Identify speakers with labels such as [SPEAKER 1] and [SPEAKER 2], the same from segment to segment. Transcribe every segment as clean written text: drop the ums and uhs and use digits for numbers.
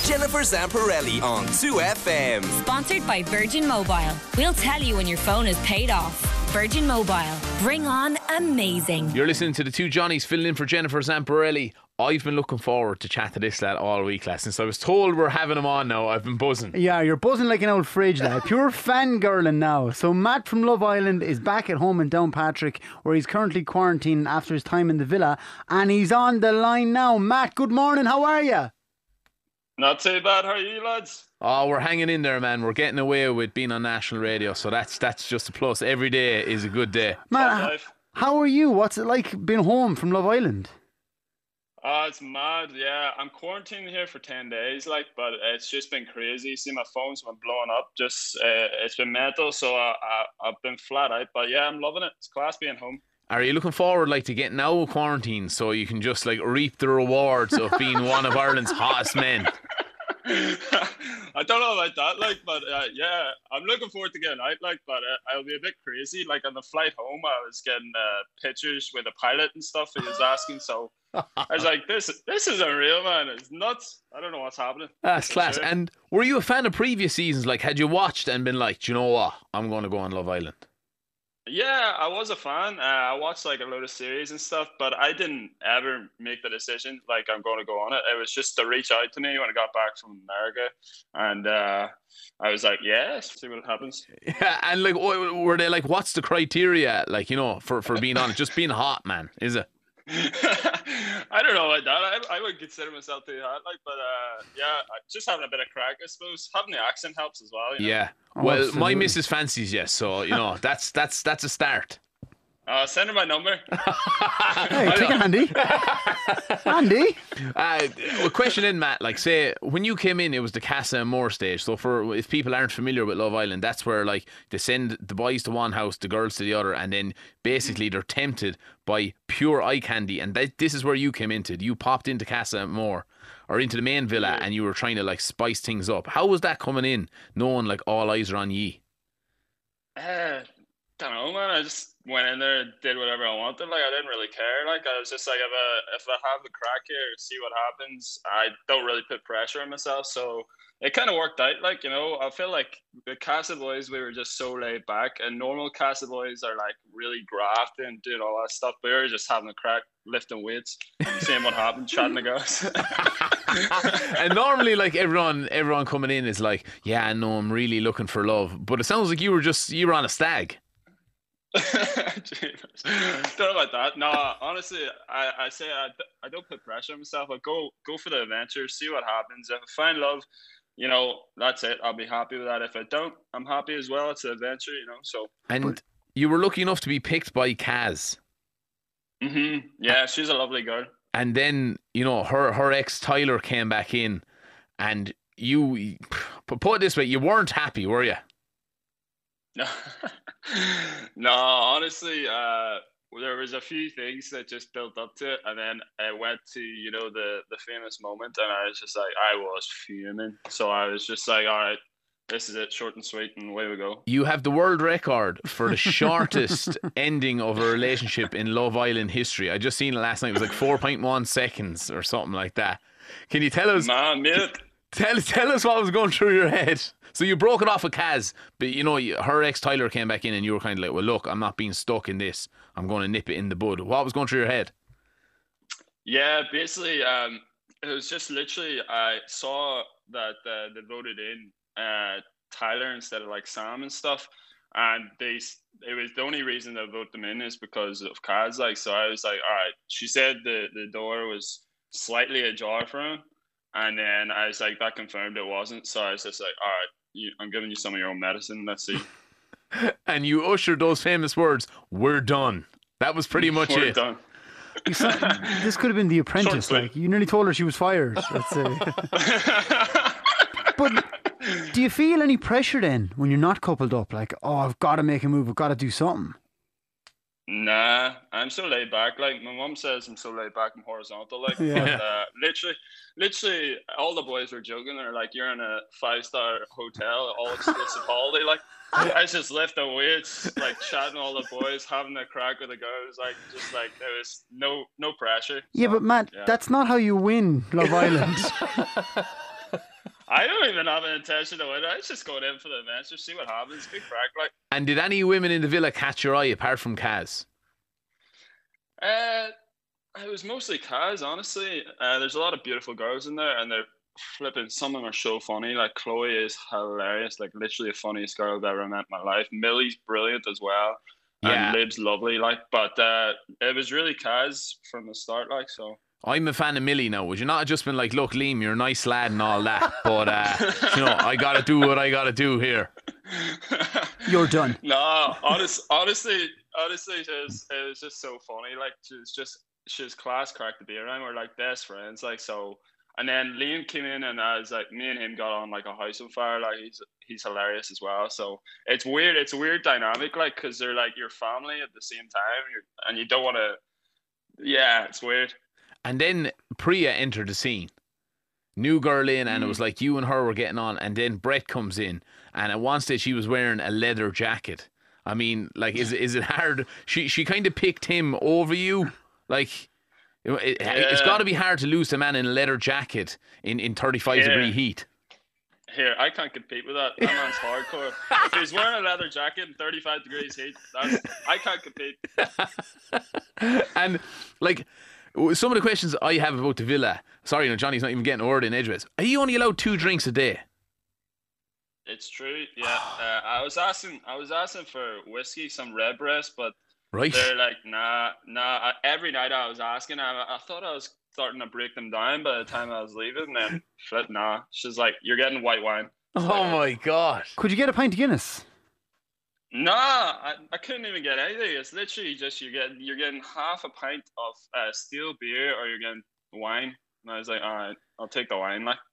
[SPEAKER 1] Jennifer Zamparelli on 2FM.
[SPEAKER 2] Sponsored by Virgin Mobile. We'll tell you when your phone is paid off. Virgin Mobile. Bring on amazing.
[SPEAKER 3] You're listening to the two Johnnies filling in for Jennifer Zamparelli. I've been looking forward to chat to this lad all week, lad. Since I was told we're having him on now, I've been buzzing.
[SPEAKER 4] Yeah, you're buzzing like an old fridge, lad. Pure fangirling now. So Matt from Love Island is back at home in Downpatrick, where he's currently quarantining after his time in the villa, and he's on the line now. Matt, good morning. How are you?
[SPEAKER 5] Not too bad. How are you, lads?
[SPEAKER 3] Oh, we're hanging in there, man. We're getting away with being on national radio, so that's just a plus. Every day is a good day.
[SPEAKER 4] Matt, how are you? What's it like being home from Love Island?
[SPEAKER 5] It's mad, yeah. I'm quarantined here for 10 days, but it's just been crazy. See, my phone's been blowing up. It's been mental, so I've been flat out. But yeah, I'm loving it. It's class being home.
[SPEAKER 3] Are you looking forward to getting out of quarantine so you can just reap the rewards of being one of Ireland's hottest men?
[SPEAKER 5] I don't know about that, but yeah, I'm looking forward to getting out, but I'll be a bit crazy. On the flight home, I was getting pictures with the pilot and stuff he was asking, so I was like, this is unreal, man. It's nuts. I don't know what's happening.
[SPEAKER 3] That's class. Sure. And were you a fan of previous seasons? Had you watched and been like, do you know what? I'm going to go on Love Island.
[SPEAKER 5] Yeah, I was a fan. I watched a load of series and stuff, but I didn't ever make the decision I'm going to go on it. It was just to reach out to me when I got back from America, and I was like, yeah, see what happens.
[SPEAKER 3] Yeah, and were they what's the criteria for being on it? Just being hot, man, is it?
[SPEAKER 5] I don't know about that. I would consider myself too hot, but yeah, just having a bit of crack, I suppose. Having the accent helps as well.
[SPEAKER 3] Yeah. Well, my missus fancies you, so that's a start.
[SPEAKER 5] Send her my number.
[SPEAKER 4] Hey, take it handy. Handy.
[SPEAKER 3] A question in, Matt. Say when you came in, it was the Casa and Moore stage. So if people aren't familiar with Love Island, that's where they send the boys to one house, the girls to the other, and then basically they're tempted by pure eye candy. And this is where you came into. You popped into Casa and Moore or into the main villa, and you were trying to spice things up. How was that coming in, knowing all eyes are on ye?
[SPEAKER 5] Don't know, man. I just went in there and did whatever I wanted. I didn't really care. I was just if I have the crack here, see what happens. I don't really put pressure on myself, so it kind of worked out. I feel like the Casa boys, we were just so laid back, and normal Casa boys are really grafting and doing all that stuff. We were just having a crack, lifting weights, seeing what happened, chatting to guys.
[SPEAKER 3] And normally, everyone coming in is yeah, no, I'm really looking for love. But it sounds like you were on a stag.
[SPEAKER 5] Don't know about that. No, honestly, I say I don't put pressure on myself. I go for the adventure, see what happens. If I find love, that's it. I'll be happy with that. If I don't, I'm happy as well. It's an adventure, so.
[SPEAKER 3] And you were lucky enough to be picked by Kaz.
[SPEAKER 5] Mm-hmm. Yeah, she's a lovely girl.
[SPEAKER 3] And then, her ex Tyler came back in, and you, put it this way, you weren't happy, were you?
[SPEAKER 5] No, no. Honestly, there was a few things that just built up to it, and then it went to the famous moment, and I was just I was fuming. So I was just all right, this is it, short and sweet, and away we go. You have the world record for the shortest ending of a relationship in Love Island history. I just seen it last night. It was 4.1 seconds or something like that. Can you tell us? Man, mate.
[SPEAKER 3] Tell us what was going through your head. So you broke it off with Kaz, but her ex Tyler came back in, and you were kind of well, look, I'm not being stuck in this. I'm going to nip it in the bud. What was going through your head? Yeah, basically, it was just literally I saw that they voted in Tyler instead of Sam and stuff, and it was the only reason they vote them in is because of Kaz. So I was all right. She said the door was slightly ajar for him. And then I was that confirmed it wasn't. So I was just all right, I'm giving you some of your own medicine. Let's see. And you ushered those famous words, "We're done." That was pretty much
[SPEAKER 5] We're
[SPEAKER 3] it.
[SPEAKER 5] Done.
[SPEAKER 4] This could have been The Apprentice. You nearly told her she was fired, let's say. But do you feel any pressure then when you're not coupled up? I've got to make a move. I've got to do something.
[SPEAKER 5] Nah, I'm so laid back. My mum says I'm so laid back and horizontal.
[SPEAKER 3] Yeah.
[SPEAKER 5] But, literally, all the boys were joking. They're you're in a 5-star hotel, all exclusive holiday. I was just lifting weights, chatting to all the boys, having a crack with the girls. There was no pressure.
[SPEAKER 4] Yeah,
[SPEAKER 5] so,
[SPEAKER 4] but Matt,
[SPEAKER 5] yeah.
[SPEAKER 4] That's not how you win Love Island.
[SPEAKER 5] even have an intention to win. I was just going in for the adventure, see what happens. Good crack, like.
[SPEAKER 3] And did any women in the villa catch your eye apart from Kaz?
[SPEAKER 5] It was mostly Kaz, honestly. There's a lot of beautiful girls in there, and they're flipping. Some of them are so funny. Like Chloe is hilarious, like literally the funniest girl I've ever met in my life. Millie's brilliant as well, and Lib's lovely. Like, but it was really Kaz from the start. Like, so.
[SPEAKER 3] I'm a fan of Millie now. Would you not have just been like, look, Liam, you're a nice lad and all that, but you know, I gotta do what I gotta do here.
[SPEAKER 4] You're done.
[SPEAKER 5] No, honestly, it was just so funny. Like, she was class crack to be around. We're like best friends. Like, so. And then Liam came in, and I was like, me and him got on like a house on fire. Like, he's hilarious as well. So it's weird. It's a weird dynamic, like, because they're like your family at the same time, and you don't want to. Yeah, it's weird.
[SPEAKER 3] And then Priya entered the scene. New girl in, and it was like you and her were getting on, and then Brett comes in, and at one stage she was wearing a leather jacket. I mean, like, is it hard? She kind of picked him over you, like. It's got to be hard to lose a man in a leather jacket in 35-degree heat.
[SPEAKER 5] Here, I can't compete with that. That man's hardcore. If he's wearing a leather jacket in 35 degrees heat, I can't compete.
[SPEAKER 3] And, like, some of the questions I have about the villa, sorry, no, Johnny's not even getting a word in edgeways. Are you only allowed 2 drinks a day?
[SPEAKER 5] It's true, yeah. I was asking for whiskey, some Redbreast, but
[SPEAKER 3] right.
[SPEAKER 5] They're like, nah. Every night I was asking, I thought I was starting to break them down by the time I was leaving, and then nah. She's like, you're getting white wine.
[SPEAKER 3] Oh my God.
[SPEAKER 4] Could you get a pint of Guinness?
[SPEAKER 5] Nah, I couldn't even get anything. It's literally just you're getting half a pint of steel beer, or you're getting wine. And I was like, all right, I'll take the wine. Like,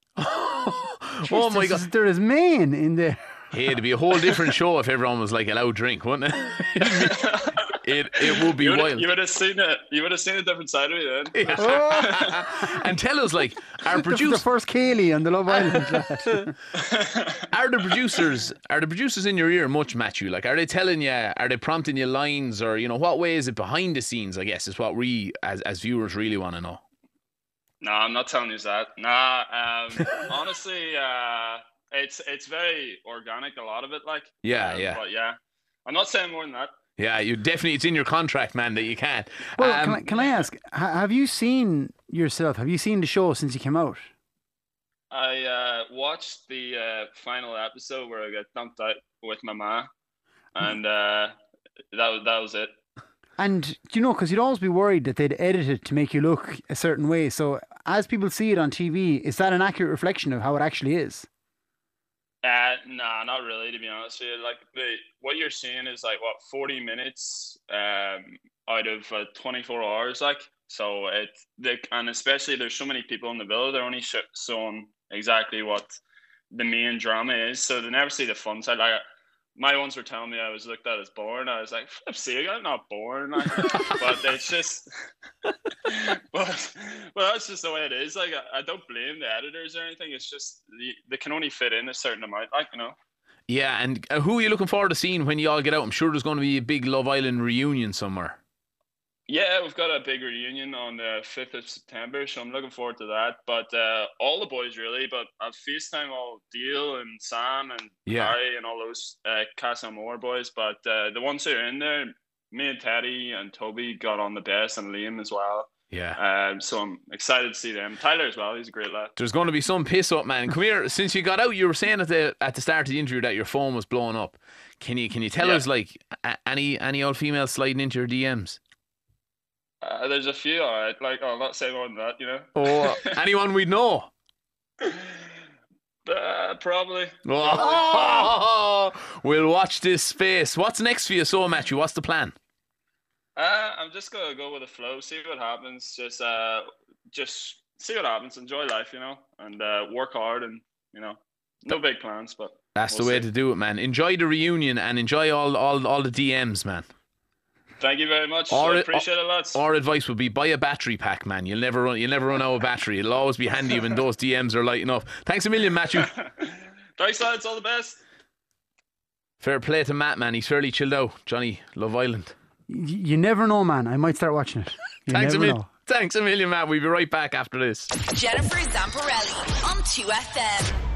[SPEAKER 3] oh my God,
[SPEAKER 4] there is Maine in there.
[SPEAKER 3] Hey, it'd be a whole different show if everyone was like allowed drink, wouldn't it? It would be wild.
[SPEAKER 5] You would have seen it. You would have seen a different side of me then.
[SPEAKER 3] Yeah. And tell us, like, our producer,
[SPEAKER 4] the first Kaylee on the Love Island.
[SPEAKER 3] Are the producers in your ear much, Matthew? Like, are they telling you? Are they prompting you lines, or you know, what way is it behind the scenes? I guess is what we as viewers really want to know.
[SPEAKER 5] No, I'm not telling you that. Nah, honestly, it's very organic. A lot of it, like.
[SPEAKER 3] Yeah.
[SPEAKER 5] But yeah, I'm not saying more than that.
[SPEAKER 3] Yeah, you definitely, it's in your contract, man, that you can't.
[SPEAKER 4] Well, can I ask, have you seen yourself? Have you seen the show since you came out?
[SPEAKER 5] I watched the final episode where I got dumped out with my ma, and that was it.
[SPEAKER 4] And you know, because you'd always be worried that they'd edit it to make you look a certain way. So, as people see it on TV, is that an accurate reflection of how it actually is?
[SPEAKER 5] Nah, not really, to be honest with you. Like, what you're seeing is like 40 minutes out of 24 hours, like. So and especially there's so many people in the villa, they're only showing exactly what the main drama is, so they never see the fun side. Like, my ones were telling me I was looked at as boring. I was like, flip see, I'm not boring. Like, but it's just, but that's just the way it is. Like, I don't blame the editors or anything. It's just they can only fit in a certain amount, like, you know.
[SPEAKER 3] Yeah, and who are you looking forward to seeing when you all get out? I'm sure there's going to be a big Love Island reunion somewhere.
[SPEAKER 5] Yeah, we've got a big reunion on the 5th of September, so I'm looking forward to that. But all the boys, really. But I've FaceTime all Deal and Sam and Harry and all those Casa Amor boys. But the ones who are in there, me and Teddy and Toby got on the best, and Liam as well.
[SPEAKER 3] Yeah.
[SPEAKER 5] So I'm excited to see them. Tyler as well, he's a great lad.
[SPEAKER 3] There's going to be some piss up, man. Come here, since you got out, you were saying at the start of the interview that your phone was blowing up. Can you tell us, like, any old female sliding into your DMs?
[SPEAKER 5] There's a few, all right. Like, I'll not say more than that, you know.
[SPEAKER 3] Oh, anyone we'd know?
[SPEAKER 5] Probably.
[SPEAKER 3] Oh, we'll watch this space. What's next for you, so Matthew? What's the plan?
[SPEAKER 5] I'm just gonna go with the flow, see what happens. Just see what happens. Enjoy life, you know, and work hard, and you know, no big plans, but
[SPEAKER 3] that's the way to do it, man. Enjoy the reunion and enjoy all the DMs, man.
[SPEAKER 5] Thank you very much. I appreciate it, lads. Our
[SPEAKER 3] advice would be buy a battery pack, man. You'll never run out of battery. It'll always be handy when those DMs are lighting up. Thanks a million, Matthew.
[SPEAKER 5] Thanks, lads. All the best.
[SPEAKER 3] Fair play to Matt, man. He's fairly chilled out. Johnny, Love Island.
[SPEAKER 4] You never know, man. I might start watching it.
[SPEAKER 3] Thanks a million, Matt. We'll be right back after this.
[SPEAKER 2] Jennifer Zamparelli on 2FM.